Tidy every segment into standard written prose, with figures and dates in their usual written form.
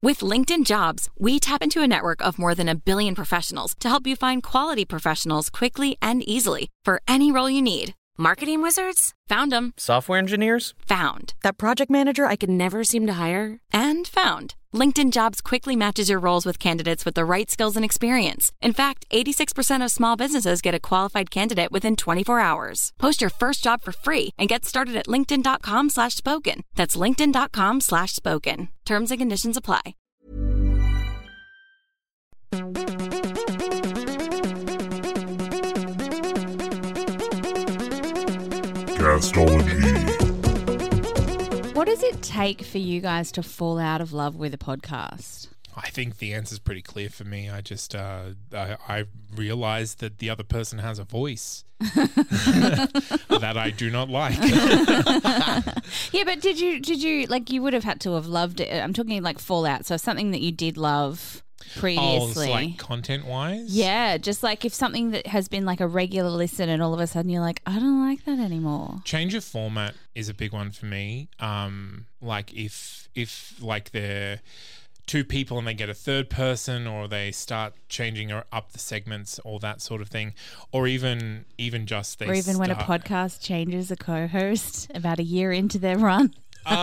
With LinkedIn Jobs, we tap into a network of more than 1 billion professionals to help you find quality professionals quickly and easily for any role you need. Marketing wizards? Found them. Software engineers? Found. That project manager I could never seem to hire? And found. LinkedIn Jobs quickly matches your roles with candidates with the right skills and experience. In fact, 86% of small businesses get a qualified candidate within 24 hours. Post your first job for free and get started at linkedin.com/spoken. That's linkedin.com/spoken. Terms and conditions apply. Castology. What does it take for you guys to fall out of love with a podcast? I think the answer's pretty clear for me. I just I realized that the other person has a voice that I do not like. Yeah, but did you like, you would have had to have loved it? I'm talking like fallout, so something that you did love previously. Oh, like content-wise? Yeah, just like if something that has been like a regular listen and all of a sudden you're like, I don't like that anymore. Change of format is a big one for me. Like if like they're two people and they get a third person, or they start changing up the segments, or that sort of thing, or even just they. Or even when a podcast changes a co-host about a year into their run.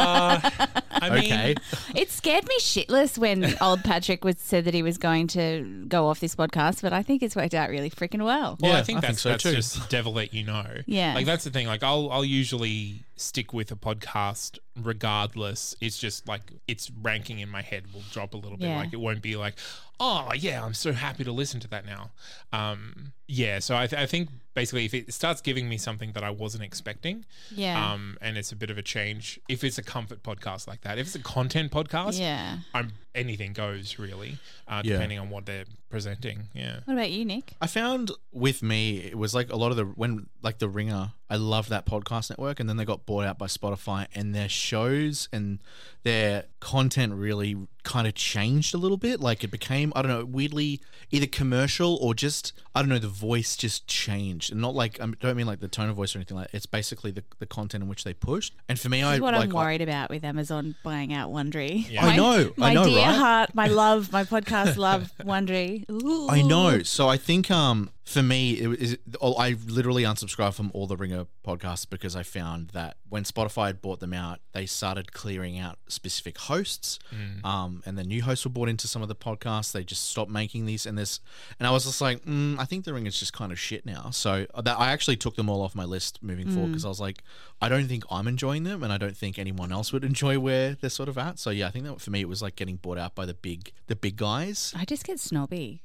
I mean, Okay. It scared me shitless when old Patrick said that he was going to go off this podcast, but I think it's worked out really freaking well. Well, Yeah, I think I that's think so too. just devil let you know. Yeah. Like that's the thing. Like I'll usually stick with a podcast regardless. It's just like its ranking in my head will drop a little bit. Yeah. Like it won't be like, oh yeah, I'm so happy to listen to that now. Yeah. So I think basically if it starts giving me something that I wasn't expecting, Yeah. and it's a bit of a change. If it's a comfort podcast like that, if it's a content podcast, Yeah. anything goes really, depending on what they're presenting. Yeah. What about you, Nick? I found with me, it was like a lot of the Ringer, I loved that podcast network, and then they got bought out by Spotify, and their shows and their content really kind of changed a little bit. Like it became, I don't know, weirdly either commercial or just, I don't know, the voice just changed. And not like, I don't mean like the tone of voice or anything like that. It's basically the content in which they pushed. And for me, This is what I'm worried about with Amazon buying out Wondery. Yeah. I know, my dear right? heart, my love, my podcast love, Wondery. Ooh. I know. So I think for me, I literally unsubscribed from all the Ringer podcasts because I found that when Spotify had bought them out, they started clearing out specific hosts, and the new hosts were brought into some of the podcasts. They just stopped making these, and I was just like, I think the Ringer's just kind of shit now. So I actually took them all off my list moving forward because I was like, I don't think I'm enjoying them, and I don't think anyone else would enjoy where they're sort of at. So yeah, I think that for me it was like getting bought out by the big guys. I just get snobby.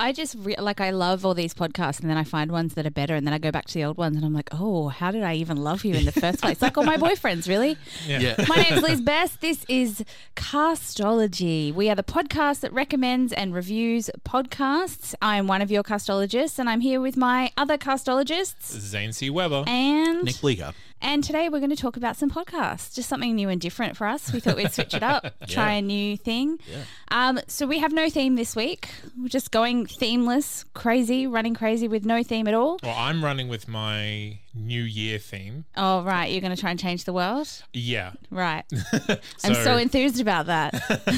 I love all these podcasts, and then I find ones that are better, and then I go back to the old ones, and I'm like, oh, how did I even love you in the first place? Like all my boyfriends, really. Yeah. My name's Liz Best. This is Castology. We are the podcast that recommends and reviews podcasts. I'm one of your castologists, and I'm here with my other castologists. Zane C. Weber. And Nick Bleeker. And today we're going to talk about some podcasts, just something new and different for us. We thought we'd switch it up, try a new thing. Yeah. So we have no theme this week. We're just going themeless, running crazy with no theme at all. Well, I'm running with my New Year theme. Oh, right. You're going to try and change the world? Yeah. Right. I'm so enthused about that.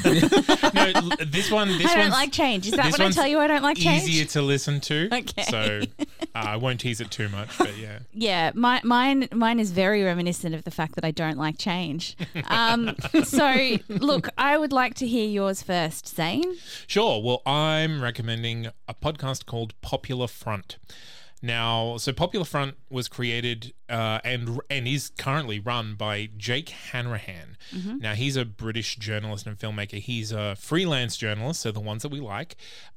No, this one. I don't like change. Is that when I tell you I don't like change? Easier to listen to. Okay. So I won't tease it too much, but yeah. Yeah, mine is very reminiscent of the fact that I don't like change. So, look, I would like to hear yours first, Zane. Sure. Well, I'm recommending a podcast called Popular Front. Now, so Popular Front was created and is currently run by Jake Hanrahan. Mm-hmm. Now, he's a British journalist and filmmaker. He's a freelance journalist, so the ones that we like.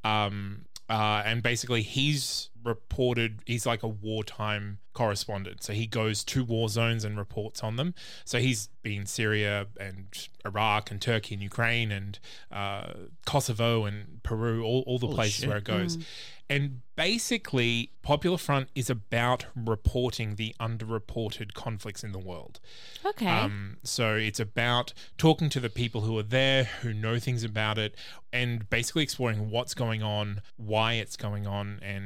And basically he's like a wartime correspondent. So he goes to war zones and reports on them. So he's been Syria and Iraq and Turkey and Ukraine and Kosovo and Peru, all the places where it goes. And basically, Popular Front is about reporting the underreported conflicts in the world. Okay. So it's about talking to the people who are there, who know things about it, and basically exploring what's going on, why it's going on, and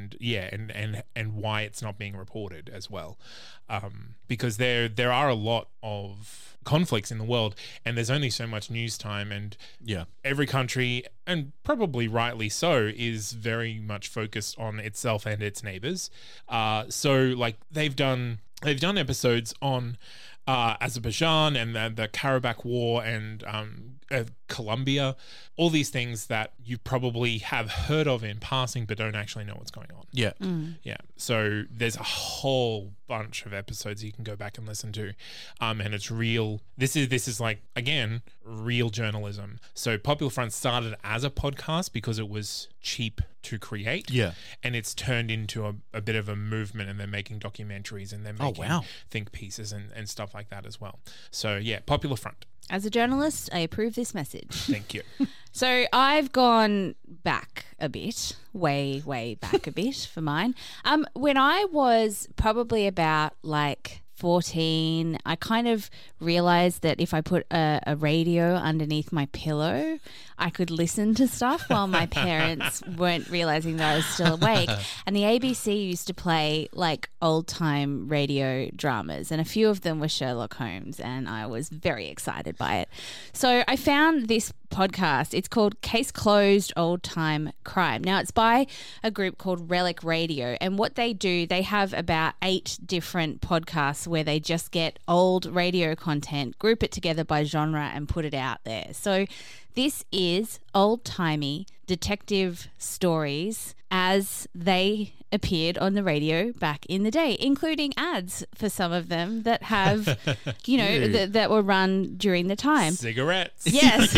and why it's not being reported as well, because there are a lot of conflicts in the world, and there's only so much news time, and every country, and probably rightly so, is very much focused on itself and its neighbors. So like they've done episodes on Azerbaijan and the Karabakh War and Colombia, all these things that you probably have heard of in passing but don't actually know what's going on. Yeah. Yeah. So there's a whole bunch of episodes you can go back and listen to. And it's real. This is like, again, real journalism. So Popular Front started as a podcast because it was cheap to create. Yeah. And it's turned into a bit of a movement, and they're making documentaries, and they're making think pieces and stuff like that as well. So yeah, Popular Front. As a journalist, I approve this message. Thank you. So I've gone back a bit, way back a bit for mine. When I was probably about like 14, I kind of realized that if I put a radio underneath my pillow, I could listen to stuff while my parents weren't realizing that I was still awake. And the ABC used to play like old time radio dramas, and a few of them were Sherlock Holmes, and I was very excited by it. So I found this podcast. It's called Case Closed Old Time Crime. Now, it's by a group called Relic Radio, and what they do, they have about 8 different podcasts where they just get old radio content, group it together by genre, and put it out there. So this is old-timey detective stories as they appeared on the radio back in the day, including ads for some of them that have, you know, that were run during the time. Cigarettes. Yes.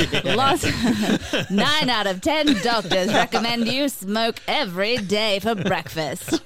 9 out of 10 doctors recommend you smoke every day for breakfast.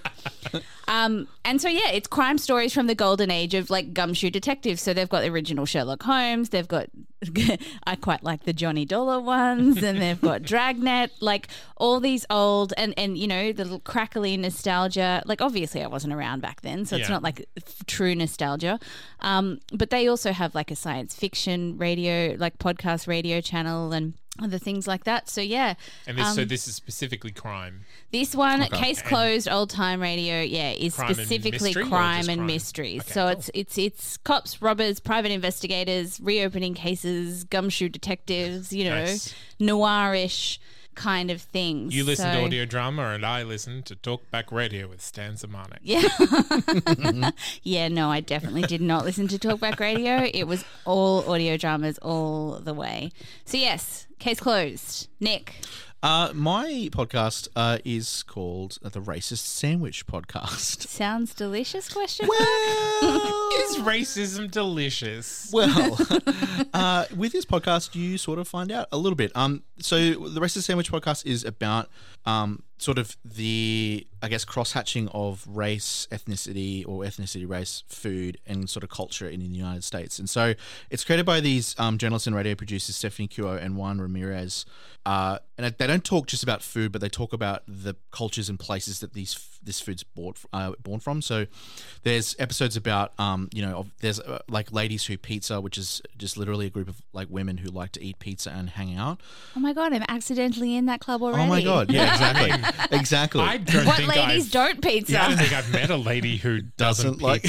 And so, yeah, it's crime stories from the golden age of like gumshoe detectives. So they've got the original Sherlock Holmes. They've got, I quite like the Johnny Dollar ones, and they've got Dragnet, like all these old and you know, the little crackly nostalgia. Like obviously I wasn't around back then, so it's not like true nostalgia. But they also have like a science fiction radio, like podcast radio channel and other things like that. So yeah. And this is specifically crime. This one, Case Closed Old Time Radio, is specifically crime and mysteries. Okay, so cool. It's cops, robbers, private investigators, reopening cases, gumshoe detectives, you know, noirish kind of things. You listen to audio drama, and I listen to Talkback Radio with Stan Zemanek. Yeah. Yeah, no, I definitely did not listen to Talkback Radio. It was all audio dramas all the way. So yes, Case Closed. Nick. My podcast is called the Racist Sandwich Podcast. Sounds delicious, question mark? Well, is racism delicious? Well, with this podcast, you sort of find out a little bit. So the Racist Sandwich Podcast is about sort of the, I guess, cross-hatching of race, ethnicity, or ethnicity, race, food, and sort of culture in the United States. And so it's created by these journalists and radio producers, Stephanie Cuo and Juan Ramirez. And they don't talk just about food, but they talk about the cultures and places that this food's born from. So there's episodes about, there's like Ladies Who Pizza, which is just literally a group of like women who like to eat pizza and hang out. Oh my God, I'm accidentally in that club already. Oh my God, yeah, exactly. Exactly. I don't what think ladies don't pizza? Yeah, I don't think I've met a lady who doesn't like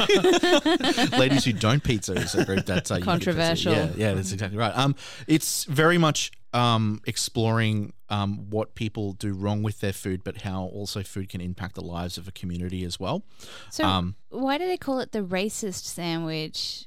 Ladies Who Don't Pizza is a group that's controversial. Yeah, that's exactly right. It's very much exploring what people do wrong with their food, but how also food can impact the lives of a community as well. So why do they call it the racist sandwich?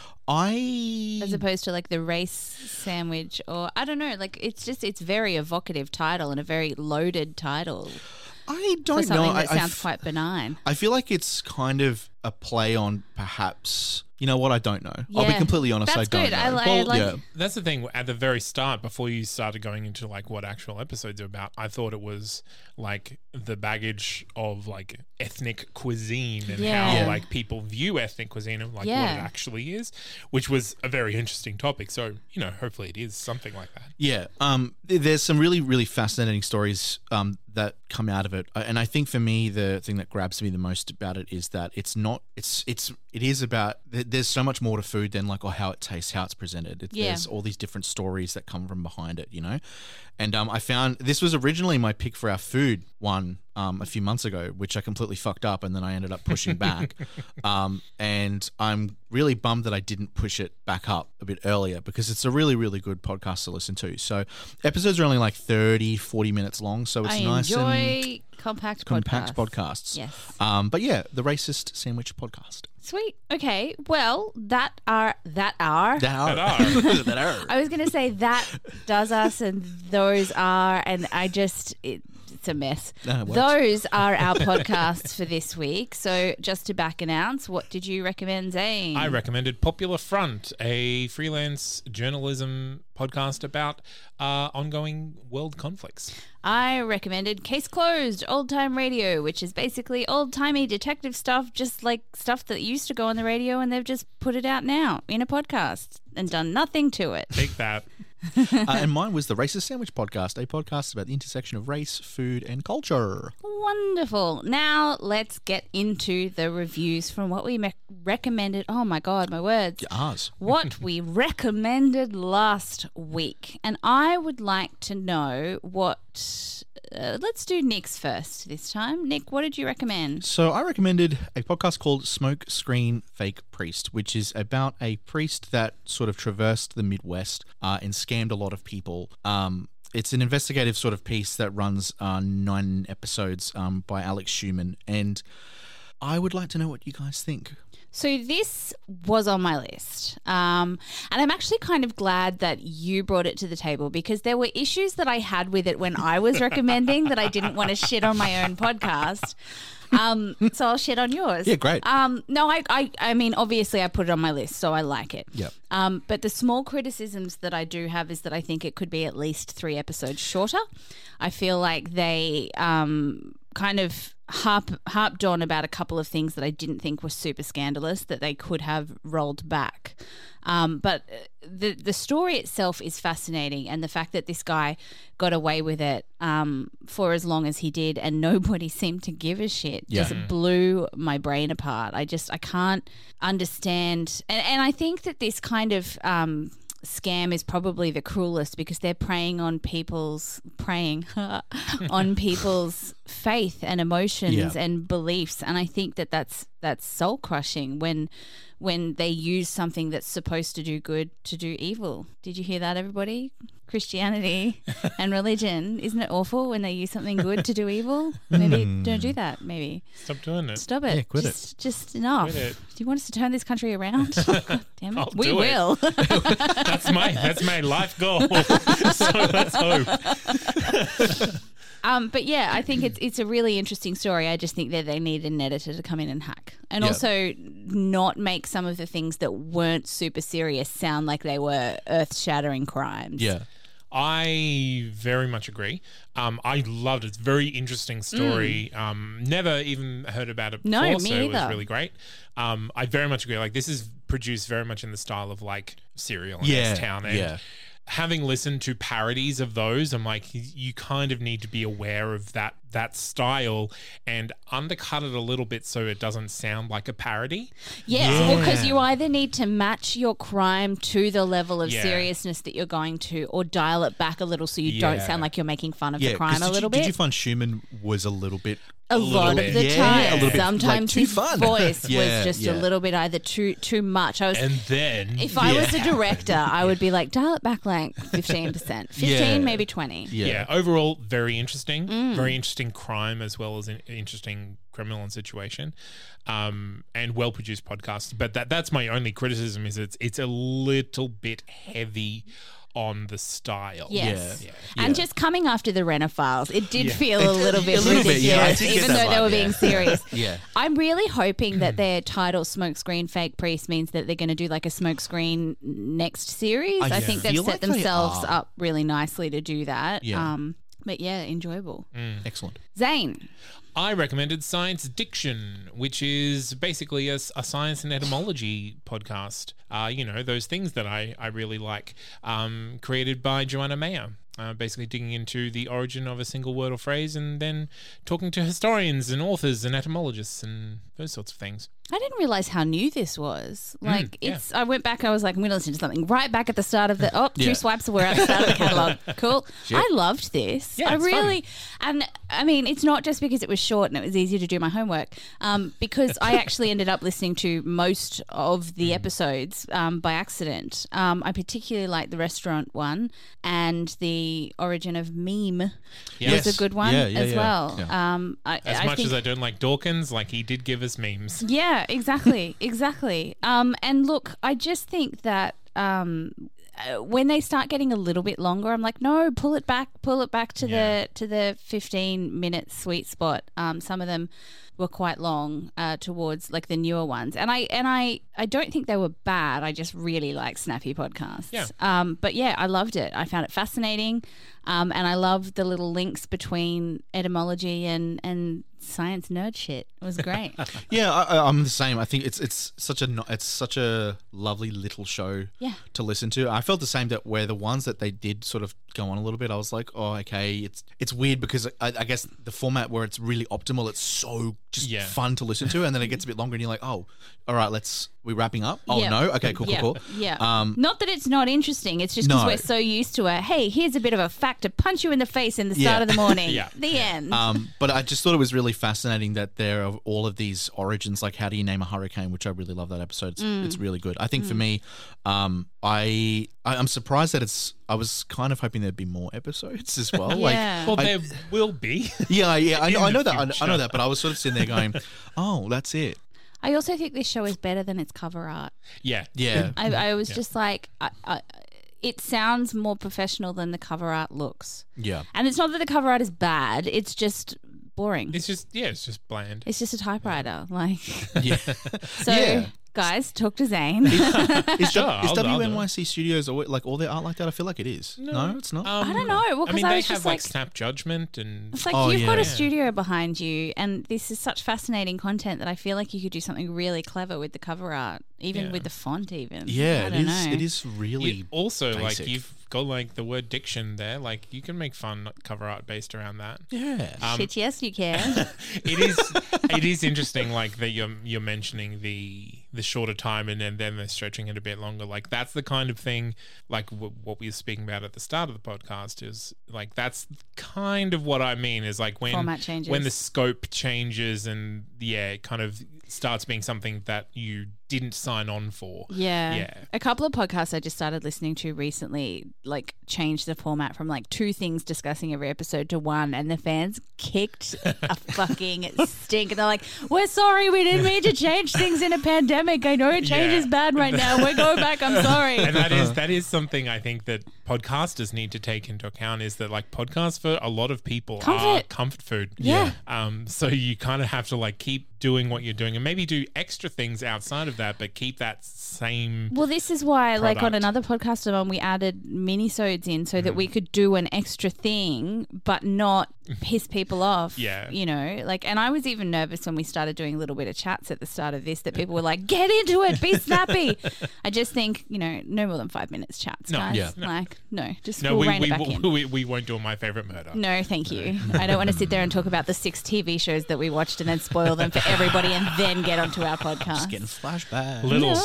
As opposed to like the race sandwich, or I don't know, like it's very evocative title and a very loaded title. I don't know. That sounds quite benign. I feel like it's kind of a play on perhaps. You know what? I don't know. Yeah. I'll be completely honest. That's I don't good. know. That's the thing. At the very start, before you started going into like what actual episodes are about, I thought it was like the baggage of like ethnic cuisine and how like people view ethnic cuisine and like what it actually is, which was a very interesting topic. So, you know, hopefully it is something like that. Yeah. There's some really, really fascinating stories that come out of it. And I think for me, the thing that grabs me the most about it is that it's not not. It is about. There's so much more to food than like how it tastes, how it's presented. There's all these different stories that come from behind it, And I found this was originally my pick for our food one a few months ago, which I completely fucked up, and then I ended up pushing back. And I'm really bummed that I didn't push it back up a bit earlier, because it's a really, really good podcast to listen to. So episodes are only like 30, 40 minutes long, so it's nice and enjoy compact podcasts. Yes. But yeah, the Racist Sandwich Podcast. Sweet. Okay. Well, that are. I I was going to say that does us, and those are, and it's a mess. Those are our podcasts for this week. So just to back announce, what did you recommend, Zane? I recommended Popular Front, a freelance journalism podcast about ongoing world conflicts. I recommended Case Closed, Old Time Radio, which is basically old-timey detective stuff, just like stuff that used to go on the radio, and they've just put it out now in a podcast and done nothing to it. Take that. And mine was the Racist Sandwich Podcast, a podcast about the intersection of race, food, and culture. Wonderful. Now let's get into the reviews from what we recommended. Oh my God, my words. Ours. What we recommended last week. And I would like to know what... let's do Nick's first this time. Nick, what did you recommend? So I recommended a podcast called Smoke Screen Fake Priest, which is about a priest that sort of traversed the Midwest and scammed a lot of people. It's an investigative sort of piece that runs 9 episodes by Alex Schumann, and I would like to know what you guys think. So this was on my list, and I'm actually kind of glad that you brought it to the table, because there were issues that I had with it when I was recommending that I didn't want to shit on my own podcast. So I'll shit on yours. Yeah, great. No, I mean, obviously I put it on my list, so I like it. Yep. But the small criticisms that I do have is that I think it could be at least 3 episodes shorter. I feel like they kind of harped on about a couple of things that I didn't think were super scandalous that they could have rolled back. But the story itself is fascinating, and the fact that this guy got away with it for as long as he did and nobody seemed to give a shit just blew my brain apart. I can't understand. And I think that this kind of scam is probably the cruelest, because they're preying on people's faith and emotions and beliefs, and I think that that's soul crushing when they use something that's supposed to do good to do evil. Did you hear that, everybody? Christianity and religion, isn't it awful when they use something good to do evil? Maybe don't do that. Maybe Stop doing it. Stop it. Yeah, quit it. Just enough. Quit it. Do you want us to turn this country around? God damn it. I'll We do it. will. That's my life goal. So let's hope. But yeah, I think it's a really interesting story. I just think that they need an editor to come in and hack, and also not make some of the things that weren't super serious sound like they were earth-shattering crimes. Yeah. I very much agree. I loved it. It's a very interesting story. Never even heard about it before, No, me so it was either. really great. I very much agree. Like, this is produced very much in the style of like Serial and Yeah, S-Town. And having listened to parodies of those, I'm like, you kind of need to be aware of that style and undercut it a little bit so it doesn't sound like a parody. Yes, because you either need to match your crime to the level of seriousness that you're going to, or dial it back a little so you don't sound like you're making fun of the crime a little bit. Did you find Schumann was a little bit... A lot of the Yeah, time. a little bit, Sometimes like, too his fun. voice was Yeah, just yeah. a little bit either too much. And then If I was a director, I would be like, dial it back like 15%. 15, maybe 20. yeah, overall very interesting. Very interesting crime as well as an interesting criminal and situation. And well produced podcast. But that's my only criticism, is it's a little bit heavy on the style. Yes. Yeah. And just coming after the Renner files, it did feel a little bit A little bit, ridiculous, yeah, I did get even that though they vibe, were being serious. Yeah. I'm really hoping that their title, Smokescreen Fake Priest, means that they're going to do like a Smokescreen next series. I think they've feel set like they themselves are. up really nicely to do that. Yeah. But yeah, enjoyable. Excellent. Zane. I recommended Science Diction, which is basically a science and etymology podcast. Those things that I really like, created by Joanna Mayer. basically digging into the origin of a single word or phrase and then talking to historians and authors and etymologists and those sorts of things. I didn't realize how new this was. Like, yeah. I went back, I was like, I'm going to listen to something right back at the start of the, two swipes, we're at the start of the catalogue. Cool. Shit. I loved this. Yeah, I it's really, and I mean, it's not just because it was short and it was easy to do my homework, because I actually ended up listening to most of the episodes by accident. I particularly like the restaurant one, and the origin of meme was a good one as well. Yeah. As much as I don't like Dawkins, like he did give us memes. Yeah, exactly. And look, I just think that when they start getting a little bit longer, I'm like, no, pull it back to the 15-minute sweet spot. Some of them were quite long towards like the newer ones, and I don't think they were bad. I just really like snappy podcasts. Yeah. But yeah, I loved it. I found it fascinating, and I loved the little links between etymology and science nerd shit. It was great. Yeah, I'm the same. I think it's such a lovely little show to listen to. I felt the same that where the ones that they did sort of go on a little bit, I was like, oh, okay, it's weird because I guess the format where it's really optimal, it's so just fun to listen to, and then it gets a bit longer and you're like, oh, all right, we wrapping up? Oh, no? Okay, cool. Yeah. Not that it's not interesting. It's just because we're so used to hey, here's a bit of a fact to punch you in the face in the start of the morning. The end. But I just thought it was really fascinating that there are all of these origins, like how do you name a hurricane, which I really love that episode. It's really good. I think for me, I'm surprised that I was kind of hoping there'd be more episodes as well. There will be. I know that, but I was sort of sitting there going, oh, that's it. I also think this show is better than its cover art. Yeah. I was just like, it sounds more professional than the cover art looks. Yeah. And it's not that the cover art is bad. It's just boring. It's just bland. It's just a typewriter. Like, So, guys, talk to Zane. Is WNYC Studios or like all their art like that? I feel like it is. No, it's not. I don't know. Well, I mean, I they was have just like Snap Judgment and it's like you've got a studio behind you, and this is such fascinating content that I feel like you could do something really clever with the cover art, even with the font. Even it is. It is really also basic. Like you've got like the word diction there. Like you can make fun cover art based around that. Yeah. Shit, yes, you can. It is interesting. Like that you're mentioning the shorter time and then they're stretching it a bit longer. Like that's the kind of thing. Like what we were speaking about at the start of the podcast is like that's kind of what I mean. Is like when format changes, when the scope changes and it kind of starts being something that you didn't sign on for. Yeah. A couple of podcasts I just started listening to recently like changed the format from like 2 things discussing every episode to 1, and the fans kicked a fucking stink. And they're like, we're sorry, we didn't mean to change things in a pandemic. I know change is bad right now. We're going back. I'm sorry. And that is something I think that podcasters need to take into account is that like podcasts for a lot of people are comfort food. Yeah. So you kind of have to like keep doing what you're doing and maybe do extra things outside of that, but keep that same. Well, this is why, product. like on another podcast I'm on, we added minisodes in so that we could do an extra thing, but not piss people off. Yeah. You know, like, and I was even nervous when we started doing a little bit of chats at the start of this that people were like, get into it, be snappy. I just think, no more than 5 minutes chats, guys. Yeah. Like, we'll rein it back in. We won't do My Favorite Murder. No, thank you. I don't want to sit there and talk about the 6 TV shows that we watched and then spoil them for everybody and then get onto our podcast. Just getting flashbacks.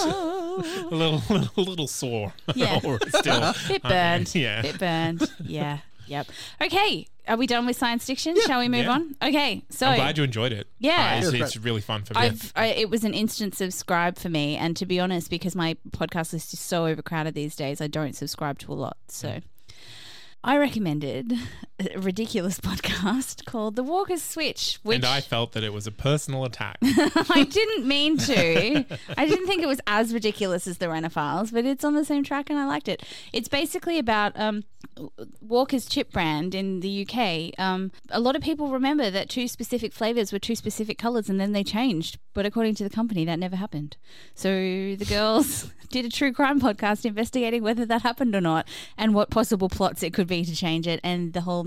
A little sore. Yeah. Or still. Bit burned. Yeah. Bit burned. Yeah. Yep. Okay. Are we done with science fiction? Shall we move on? Okay. So I'm glad you enjoyed it. Yeah. It's really fun for me. It was an instant subscribe for me. And to be honest, because my podcast list is so overcrowded these days, I don't subscribe to a lot. So I recommended a ridiculous podcast called The Walker's Switch. And I felt that it was a personal attack. I didn't mean to. I didn't think it was as ridiculous as the Renner Files, but it's on the same track and I liked it. It's basically about Walker's chip brand in the UK. A lot of people remember that 2 specific flavours were 2 specific colours and then they changed. But according to the company, that never happened. So the girls did a true crime podcast investigating whether that happened or not and what possible plots it could be to change it. And the whole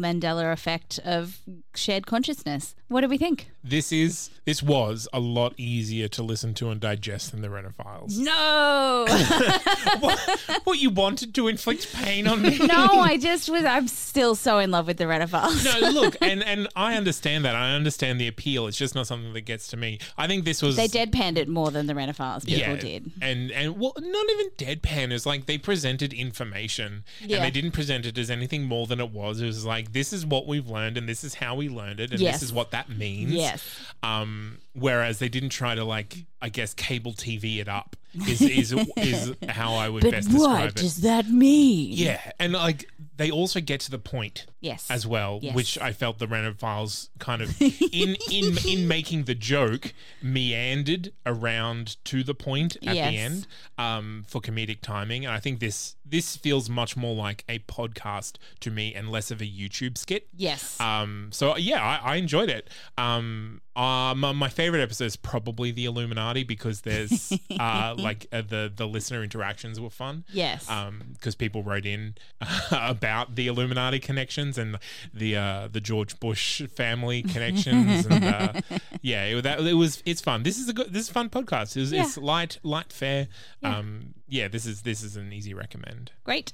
Mandela effect of shared consciousness. What do we think? This was a lot easier to listen to and digest than the Rena-Files. No. What you wanted to inflict pain on me? No, I'm still so in love with the Rena-Files. No, look, and I understand that. I understand the appeal. It's just not something that gets to me. I think this was... They deadpanned it more than the Rena-Files people did. And well, not even deadpan. It's like they presented information and they didn't present it as anything more than it was. It was like, this is what we've learned and this is how we learned it and this is what that means. Yes. Whereas they didn't try to, like, I guess, cable TV it up is how I would best describe it. But what does that mean? Yeah, and like they also get to the point as well, which I felt the Rena-Files kind of in making the joke meandered around to the point at the end for comedic timing. And I think this feels much more like a podcast to me and less of a YouTube skit. Yes. So yeah, I enjoyed it. My favorite episode is probably the Illuminati because there's the listener interactions were fun. Yes. Because people wrote in about the Illuminati connections and the George Bush family connections and it's fun. This is a fun podcast. It's light, fair. Yeah. This is an easy recommend. Great.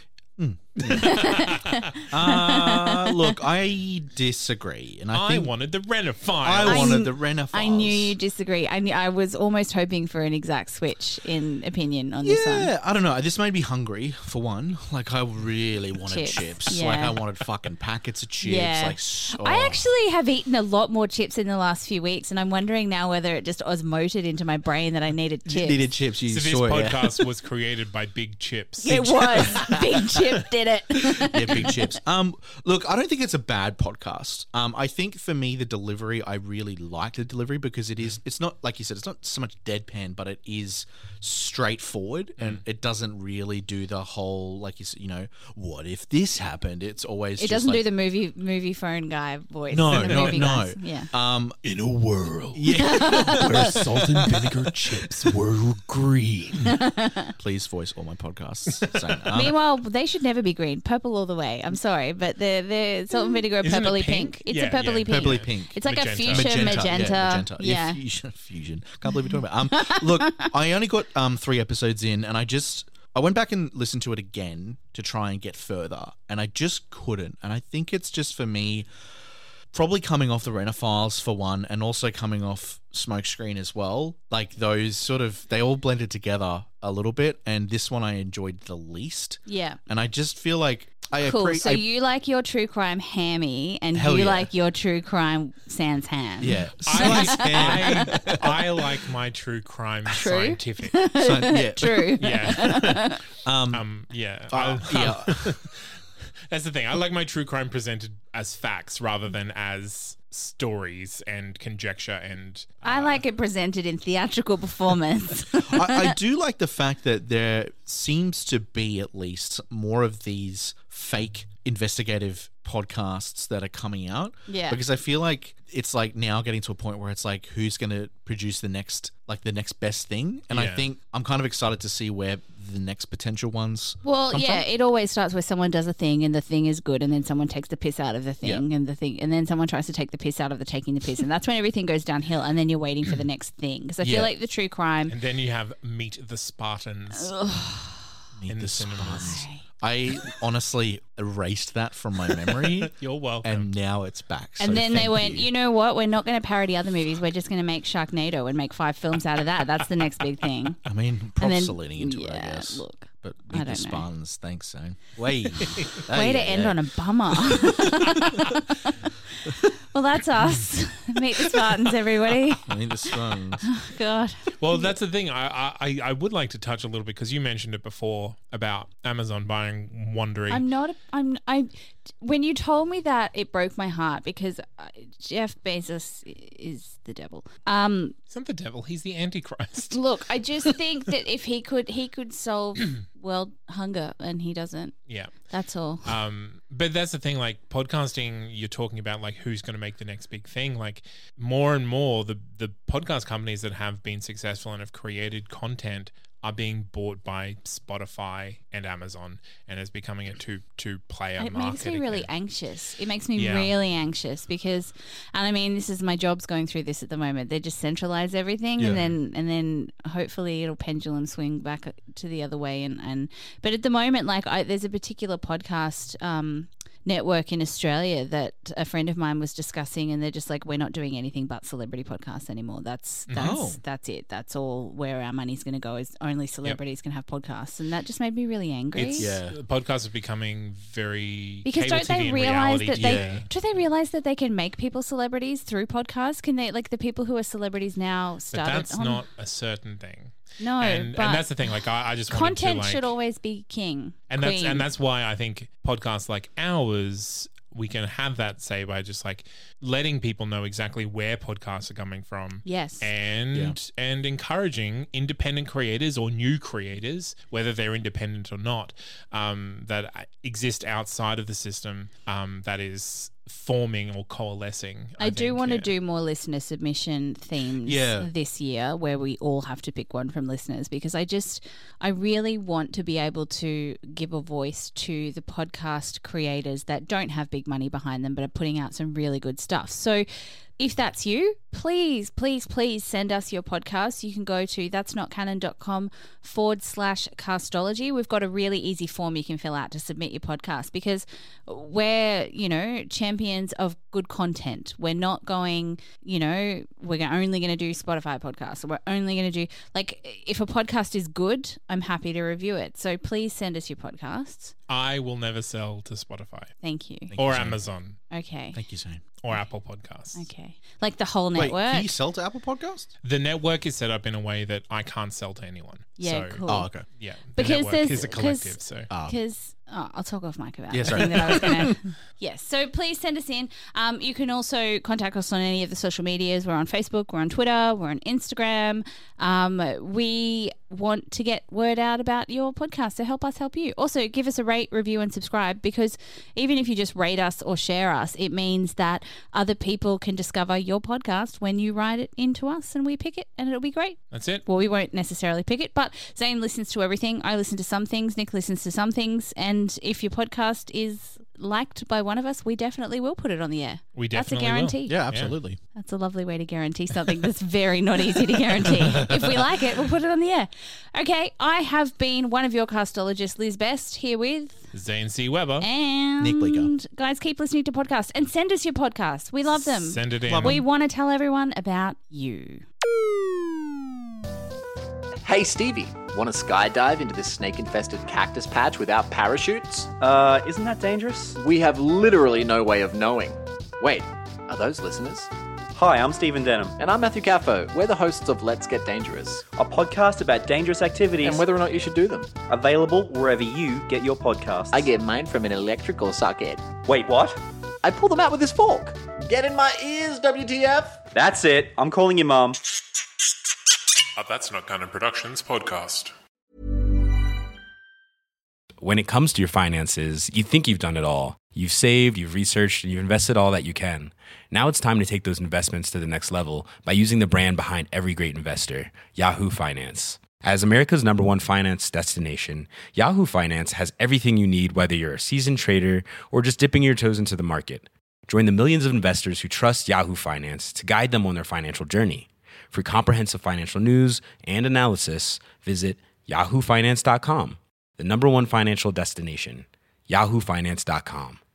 Look, I disagree, and I think wanted the Rena-Files. I wanted the Rena-Files. I knew you disagree. I was almost hoping for an exact switch in opinion on this one. Yeah, I don't know. This made me hungry for one. Like I really wanted chips. Yeah. Like I wanted fucking packets of chips. Yeah. I actually have eaten a lot more chips in the last few weeks, and I'm wondering now whether it just osmoted into my brain that I needed chips. You needed chips. So this podcast was created by Big Chips. It was. Big Chip did it. Yeah, Big Chips. Look, I don't think it's a bad podcast. I think for me, the delivery, I really like the delivery because it's not, like you said, it's not so much deadpan, but it is straightforward and it doesn't really do the whole, like you said, what if this happened? It's always It doesn't do the movie phone guy voice. No. Yeah. In a world where salt and vinegar chips were green. Please voice all my podcasts. Meanwhile, they should never be green. Purple all the way. I'm sorry, but the salt and vinegar are purpley pink. It's a purpley pink. Purpley pink. It's like magenta. a fuchsia magenta. Yeah. Fusion. Can't believe we're talking about. Look, I only got 3 episodes in, and I went back and listened to it again to try and get further, and I just couldn't. And I think it's just for me, probably coming off the Rena-Files for one, and also coming off Smokescreen as well. Like those they all blended together a little bit, and this one I enjoyed the least. Yeah. And I just feel like So you like your true crime hammy, and you like your true crime sans ham. Yeah. I like my true crime scientific. True. Yeah. Yeah. That's the thing. I like my true crime presented as facts rather than as stories and conjecture and... I like it presented in theatrical performance. I do like the fact that there seems to be at least more of these fake investigative podcasts that are coming out. Yeah. Because I feel like it's like now getting to a point where it's like who's going to produce the next best thing. And I think I'm kind of excited to see where the next potential ones come from. It always starts where someone does a thing and the thing is good, and then someone takes the piss out of the thing and then someone tries to take the piss out of the taking the piss, and that's when everything goes downhill, and then you're waiting for the next thing. Because I feel like the true crime... And then you have Meet the Spartans in the cinemas. I honestly erased that from my memory. You're welcome. And now it's back. And then they went, you know what? We're not going to parody other movies. We're just going to make Sharknado and make 5 films out of that. That's the next big thing. I mean, props are leading into it, I yeah, guess. look, But I Meet the don't know. Spartans, thanks, Zane. Way to end on a bummer. Well, that's us. Meet the Spartans, everybody. Meet the Spartans. God. Well, that's the thing. I would like to touch a little bit because you mentioned it before about Amazon buying Wondery. When you told me that, it broke my heart because Jeff Bezos is the devil. He's not the devil. He's the Antichrist. Look, I just think that if he could solve world hunger, and he doesn't. Yeah. That's all. But that's the thing, like podcasting, you're talking about like who's going to make the next big thing. Like more and more, the podcast companies that have been successful and have created content are being bought by Spotify and Amazon, and it's becoming a two-player market. It makes me really again. anxious. It makes me really anxious because, and I mean, this is my job's going through this at the moment. They just centralize everything, and then hopefully it'll pendulum swing back to the other way. But at the moment, like there's a particular podcast network in Australia that a friend of mine was discussing, and they're just like, we're not doing anything but celebrity podcasts anymore. That's it. That's all where our money's going to go, is only celebrities can have podcasts, and that just made me really angry. Podcasts are becoming very because cable don't they TV and realize reality that do they realize that they can make people celebrities through podcasts? Can they, like the people who are celebrities now started? But that's not a certain thing. No, and that's the thing. Like I just wanted content to, like, should always be king, and queen. that's why I think podcasts like ours, we can have that say by just like letting people know exactly where podcasts are coming from. Yes. And encouraging independent creators or new creators, whether they're independent or not, that exist outside of the system, that is forming or coalescing. I do want to do more listener submission themes this year, where we all have to pick one from listeners, because I really want to be able to give a voice to the podcast creators that don't have big money behind them but are putting out some really good stuff. So if that's you, please send us your podcast. You can go to that'snotcanon.com/castology. We've got a really easy form you can fill out to submit your podcast, because we're, champions of good content. We're not going, we're only going to do Spotify podcasts, or we're only going to do, like, if a podcast is good, I'm happy to review it. So please send us your podcasts. I will never sell to Spotify. Thank you. Or Amazon. Okay. Thank you, Zane. Or Apple Podcasts. Okay. Like the whole network. Wait, can you sell to Apple Podcasts? The network is set up in a way that I can't sell to anyone. Yeah, so, cool. Oh, okay. Yeah, the Because network is a collective. So I'll talk off mic about Yeah, the sorry. thing that I was going to... Yes, so please send us in. You can also contact us on any of the social medias. We're on Facebook, we're on Twitter, we're on Instagram. We want to get word out about your podcast, so help us help you. Also, give us a rate, review and subscribe, because even if you just rate us or share us, it means that other people can discover your podcast when you write it into us and we pick it, and it'll be great. That's it. Well, we won't necessarily pick it, but Zane listens to everything. I listen to some things. Nick listens to some things. And if your podcast is liked by one of us, we definitely will put it on the air. We definitely That's a guarantee. Yeah, absolutely. That's a lovely way to guarantee something that's very not easy to guarantee. If we like it, we'll put it on the air. Okay, I have been one of your castologists, Liz Best, here with Zane C. Weber. and Nick Bleeker. Guys, keep listening to podcasts and send us your podcasts. We love them. Send it in. We want to tell everyone about you. Hey Stevie, want to skydive into this snake-infested cactus patch without parachutes? Isn't that dangerous? We have literally no way of knowing. Wait, are those listeners? Hi, I'm Stephen Denham, And I'm Matthew Caffo. We're the hosts of Let's Get Dangerous, a podcast about dangerous activities and whether or not you should do them. available wherever you get your podcasts. I get mine from an electrical socket. Wait, what? I pull them out with this fork. Get in my ears, WTF! That's it. I'm calling your mum. That's Not Canon Productions podcast. When it comes to your finances, you think you've done it all. You've saved, you've researched, and you've invested all that you can. Now it's time to take those investments to the next level by using the brand behind every great investor, Yahoo Finance. As America's #1 finance destination, Yahoo Finance has everything you need, whether you're a seasoned trader or just dipping your toes into the market. Join the millions of investors who trust Yahoo Finance to guide them on their financial journey. For comprehensive financial news and analysis, visit yahoofinance.com, the #1 financial destination, yahoofinance.com.